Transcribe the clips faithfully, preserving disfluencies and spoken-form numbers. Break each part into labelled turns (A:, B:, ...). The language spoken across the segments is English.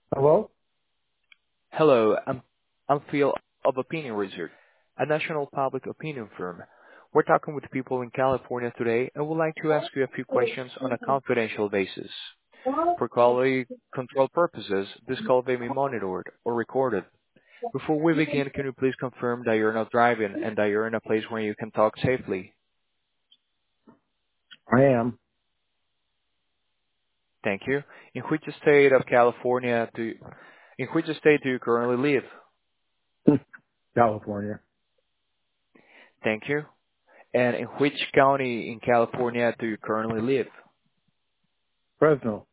A: Hello?
B: Hello, I'm I'm Phil of Opinion Research, a national public opinion firm. We're talking with people in California today and would like to ask you a few questions on a confidential basis. For quality control purposes, this call may be monitored or recorded. Before we begin, can you please confirm that you're not driving and that you're in a place where you can talk safely?
A: I am.
B: Thank you. In which state of California do you, in which state do you currently live?
A: California.
B: Thank you. And in which county in California do you currently live?
A: Fresno.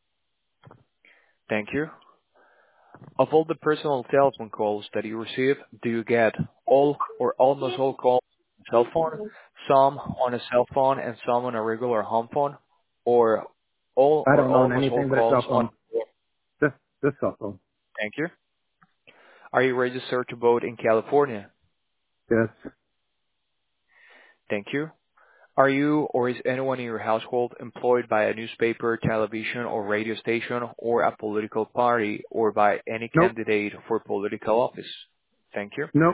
B: Thank you. Of all the personal telephone calls that you receive, do you get all or almost all calls on cell phone, some on a cell phone and some on a regular home phone, or all
A: I
B: or
A: don't own
B: almost all
A: anything but a
B: calls
A: cell
B: on?
A: phone. This, this cell phone.
B: Thank you. Are you registered to vote in California?
A: Yes.
B: Thank you. Are you or is anyone in your household employed by a newspaper, television, or radio station, or a political party, or by any
A: Nope.
B: candidate for political office? Thank you.
A: Nope.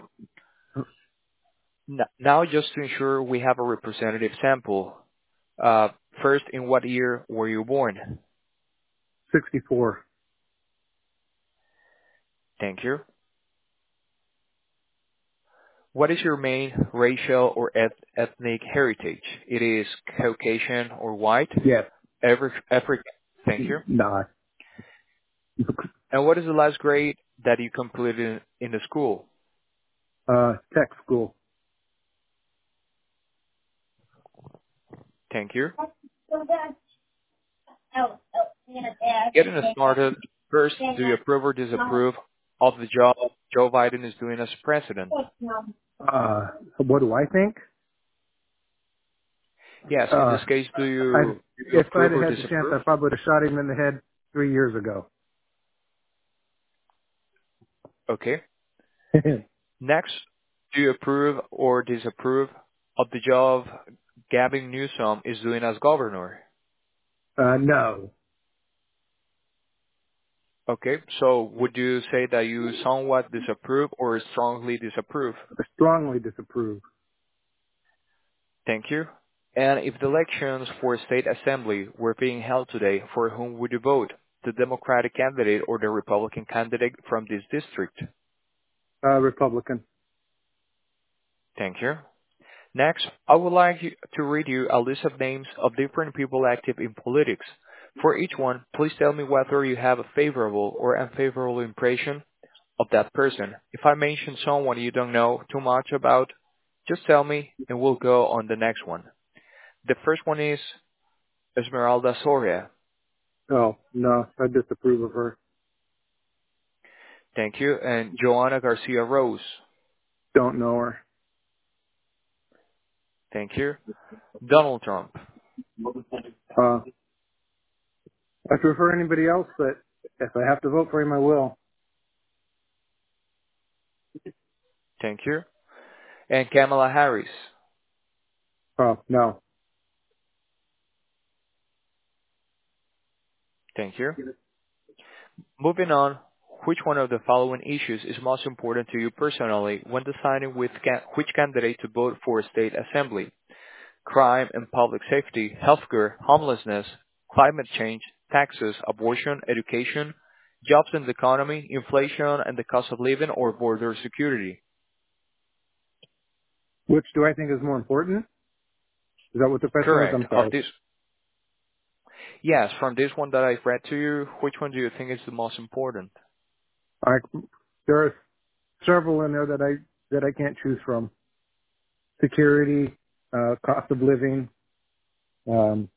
B: N- Now, just to ensure we have a representative sample, uh, first, in what year were you born?
A: sixty-four.
B: Thank you. What is your main racial or eth- ethnic heritage? It is Caucasian or white?
A: Yes.
B: Every, African. Thank you.
A: Nah.
B: And what is the last grade that you completed in the school?
A: Uh, tech school.
B: Thank you. Getting us started, first, do you approve or disapprove of the job Joe Biden is doing as president?
A: Uh, what do I think?
B: Yes, in
A: Uh,
B: this case, do
A: I,
B: you, do you
A: if I'd
B: approve
A: have
B: or
A: had the chance,
B: disapprove?
A: I probably would have shot him in the head three years ago.
B: Okay. Next, do you approve or disapprove of the job Gavin Newsom is doing as governor?
A: uh, no.
B: Okay, so would you say that you somewhat disapprove or strongly disapprove?
A: I strongly disapprove.
B: Thank you. And if the elections for state assembly were being held today, for whom would you vote? The Democratic candidate or the Republican candidate from this district?
A: Uh, Republican.
B: Thank you. Next, I would like you to read you a list of names of different people active in politics. For each one, please tell me whether you have a favorable or unfavorable impression of that person. If I mention someone you don't know too much about, just tell me and we'll go on the next one. The first one is Esmeralda Soria.
A: Oh, no. I disapprove of her.
B: Thank you. And Joanna Garcia Rose.
A: Don't know her.
B: Thank you. Donald Trump.
A: Uh, I prefer anybody else, but if I have to vote for him, I will.
B: Thank you. And Kamala Harris.
A: Oh, no.
B: Thank you. Moving on, which one of the following issues is most important to you personally when deciding with ca- which candidate to vote for state assembly? Crime and public safety, healthcare, homelessness, climate change, taxes, abortion, education, jobs and the economy, inflation and the cost of living, or border security?
A: Which do I think is more important? Is that what the question was?
B: Correct.
A: I'm
B: Of
A: sorry.
B: this, yes, from this one that I've read to you, which one do you think is the most important?
A: I, there are several in there that I that I can't choose from. Security, uh, cost of living. Um,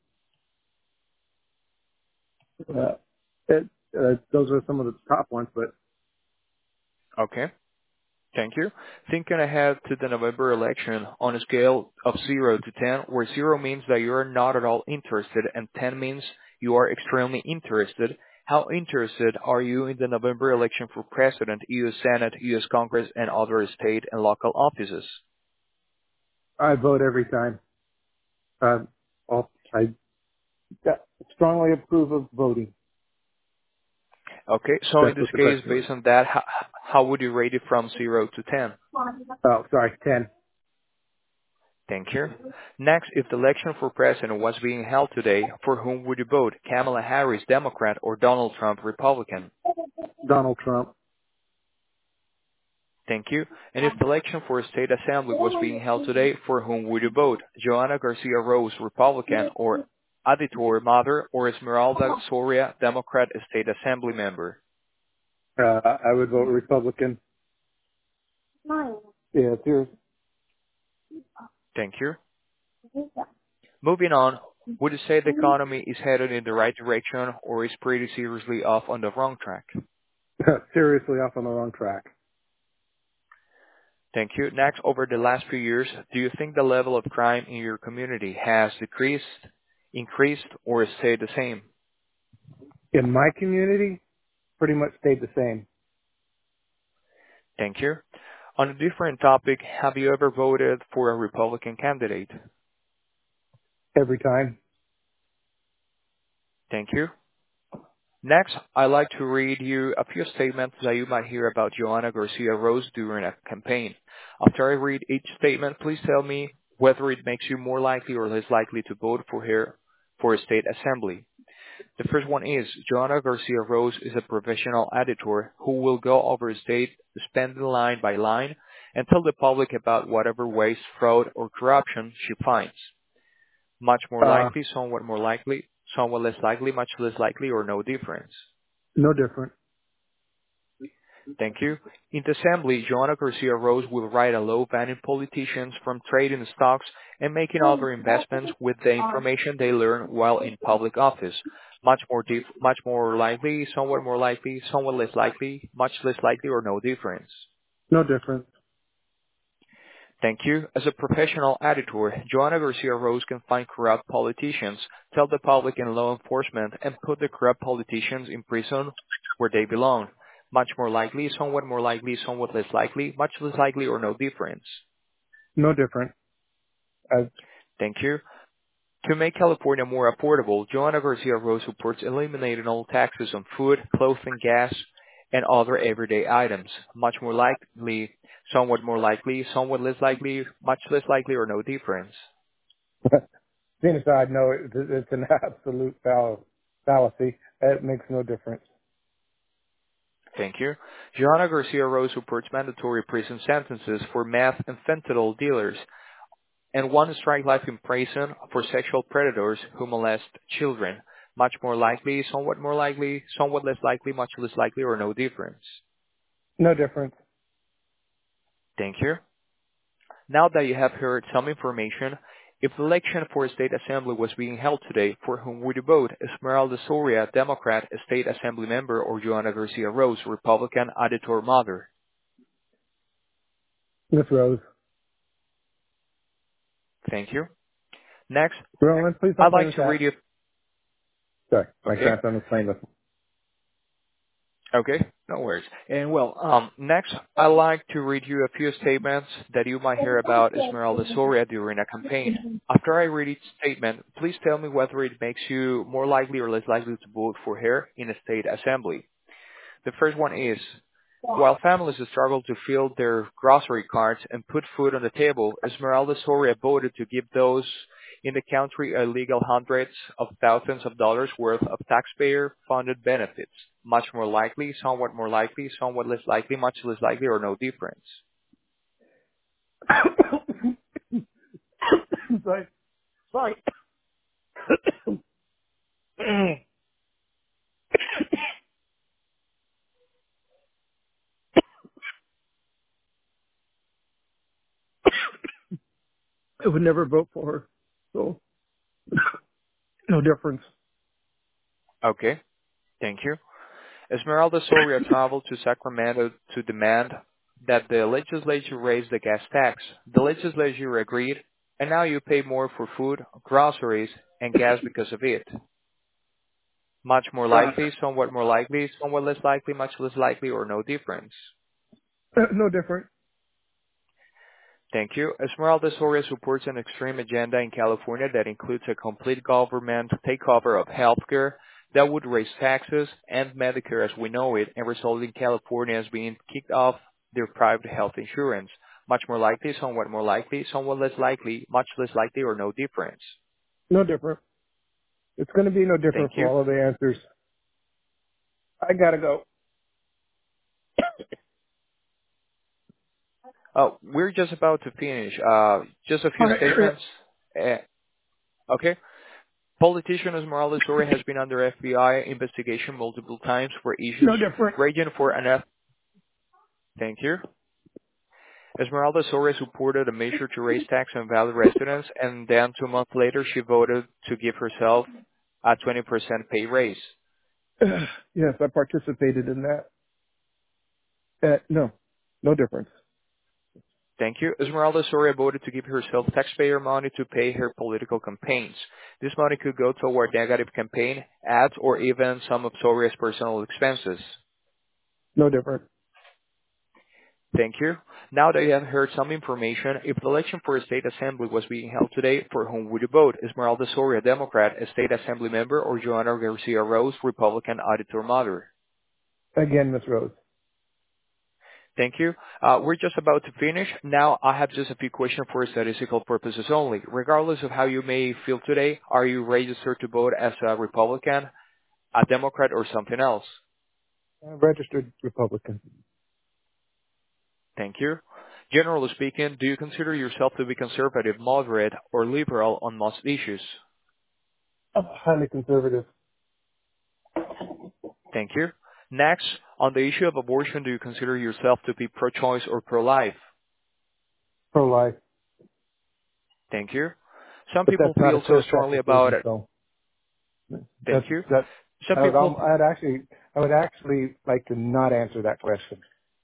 A: uh, it, uh, those are some of the top ones. But
B: Okay. Thank you. Thinking ahead to the November election on a scale of zero to ten, where zero means that you are not at all interested and ten means you are extremely interested, how interested are you in the November election for President, U S Senate, U S Congress, and other state and local offices?
A: I vote every time. Uh, I'll- I strongly approve of voting.
B: Okay, so in
A: That's
B: this
A: what the
B: case,
A: question was.
B: based on that, how, how would you rate it from zero to ten?
A: Oh, sorry, ten.
B: Thank you. Next, if the election for president was being held today, for whom would you vote? Kamala Harris, Democrat, or Donald Trump, Republican?
A: Donald Trump.
B: Thank you. And if the election for a state assembly was being held today, for whom would you vote? Joanna Garcia Rose, Republican, or Aditor Mother, or Esmeralda Soria, Democrat, state assembly member?
A: Uh, I would vote Republican. Yeah, it's yours.
B: Thank you. Moving on, would you say the economy is headed in the right direction or is pretty seriously off on the wrong track?
A: Seriously off on the wrong track.
B: Thank you. Next, over the last few years, do you think the level of crime in your community has decreased, increased, or stayed the same?
A: In my community, pretty much stayed the same
B: Thank you. On a different topic, have you ever voted for a Republican candidate?
A: every time.
B: Thank you. Next, I'd like to read you a few statements that you might hear about Joanna Garcia Rose during a campaign. After I read each statement, please tell me whether it makes you more likely or less likely to vote for her for a state assembly. The first one is, Joanna Garcia Rose is a professional editor who will go over a state spending line by line and tell the public about whatever waste, fraud, or corruption she finds. Much more
A: Uh,
B: likely, somewhat more likely, somewhat less likely, much less likely, or no difference.
A: no different.
B: Thank you. In the assembly, Joanna Garcia Rose will write a law banning politicians from trading stocks and making other investments with the information they learn while in public office. Much more dif- much more likely, somewhat more likely, somewhat less likely, much less likely, or no difference.
A: No different.
B: Thank you. As a professional editor, Joanna Garcia Rose can find corrupt politicians, tell the public and law enforcement, and put the corrupt politicians in prison where they belong. Much more likely, somewhat more likely, somewhat less likely, much less likely, or no difference.
A: No different. I,
B: Thank you. To make California more affordable, Joanna Garcia Rose supports eliminating all taxes on food, clothing, gas, and other everyday items. Much more likely, somewhat more likely, somewhat less likely, much less likely, or no difference.
A: seeing as I know it, it's an absolute fall, fallacy. It makes no difference.
B: Thank you. Joanna Garcia Rose supports mandatory prison sentences for meth and fentanyl dealers and one strike life in prison for sexual predators who molest children. Much more likely, somewhat more likely, somewhat less likely, much less likely, or no difference.
A: No difference.
B: Thank you. Now that you have heard some information, if the election for a state assembly was being held today, for whom would you vote? Esmeralda Soria, Democrat, a state assembly member, or Joanna Garcia Rose, Republican, editor mother?
A: Miss Rose.
B: Thank you. Next,
A: Roland, please don't
B: I'd
A: play
B: like
A: with
B: to read
A: that.
B: you.
A: Sorry, my
B: Okay.
A: grandson was playing with me.
B: Okay, no worries. And well, um, next, I'd like to read you a few statements that you might hear about Esmeralda Soria during a campaign. After I read each statement, please tell me whether it makes you more likely or less likely to vote for her in a state assembly. The first one is, while families struggle to fill their grocery carts and put food on the table, Esmeralda Soria voted to give those in the country a legal hundreds of thousands of dollars worth of taxpayer-funded benefits. Much more likely, somewhat more likely, somewhat less likely, much less likely, or no difference.
A: sorry. Sorry. I would never vote for her. So, no difference.
B: Okay, thank you. Esmeralda Soria traveled to Sacramento to demand that the legislature raise the gas tax. The legislature agreed, and now you pay more for food, groceries, and gas because of it. Much more
A: Uh,
B: likely, somewhat more likely, somewhat less likely, much less likely, or no difference.
A: no different.
B: Thank you. Esmeralda Soria supports an extreme agenda in California that includes a complete government takeover of healthcare, That would raise taxes and Medicare as we know it and result in California as being kicked off their private health insurance. Much more likely, somewhat more likely, somewhat less likely, much less likely, or no difference.
A: No different. It's going to be no
B: Thank
A: different for
B: you.
A: all of the answers. I gotta go.
B: Uh, we're just about to finish. Uh, just a
A: All
B: few
A: right.
B: statements. Uh, okay. Politician Esmeralda Soria has been under F B I investigation multiple times for issues
A: No different.
B: ranging for an F. Thank you. Esmeralda Soria supported a measure to raise tax on Valley residents, and then two months later she voted to give herself a twenty percent pay raise.
A: Yes, I participated in that. Uh, no, no difference.
B: Thank you. Esmeralda Soria voted to give herself taxpayer money to pay her political campaigns. This money could go toward negative campaign ads or even some of Soria's personal expenses.
A: No different.
B: Thank you. Now that you have heard some information, if the election for a state assembly was being held today, for whom would you vote? Esmeralda Soria, Democrat, a state assembly member, or Joanna Garcia Rose, Republican auditor mother?
A: Again, Miss Rose.
B: Thank you. Uh, we're just about to finish. Now I have just a few questions for statistical purposes only. Regardless of how you may feel today, are you registered to vote as a Republican, a Democrat, or something else?
A: I'm a registered Republican.
B: Thank you. Generally speaking, do you consider yourself to be conservative, moderate, or liberal on most issues?
A: I'm highly conservative.
B: Thank you. Next, on the issue of abortion, do you consider yourself to be pro-choice or pro-life?
A: Pro-life.
B: Thank you. Some
A: But
B: people
A: that's not a
B: feel so
A: choice
B: strongly about
A: decision,
B: it.
A: so
B: Thank
A: that's,
B: you.
A: that,
B: Some
A: I would,
B: people,
A: al- I'd actually, I would actually like to not answer that question.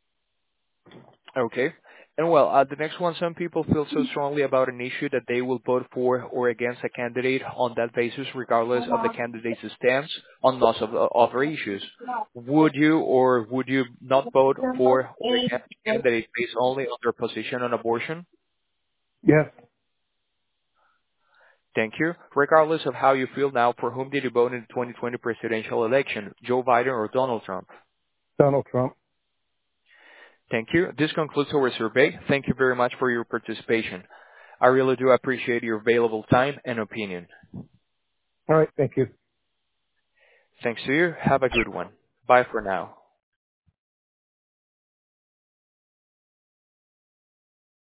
B: okay. And well, uh, the next one, some people feel so strongly about an issue that they will vote for or against a candidate on that basis, regardless of the candidate's stance on most of the other issues. Would you or would you not vote for or against a candidate based only on their position on abortion?
A: Yes,
B: Thank you. Regardless of how you feel now, for whom did you vote in the twenty twenty presidential election, Joe Biden or Donald Trump?
A: Donald Trump.
B: Thank you. This concludes our survey. Thank you very much for your participation. I really do appreciate your available time and opinion.
A: All right, thank you.
B: Thanks to you. Have a good one. Bye for now.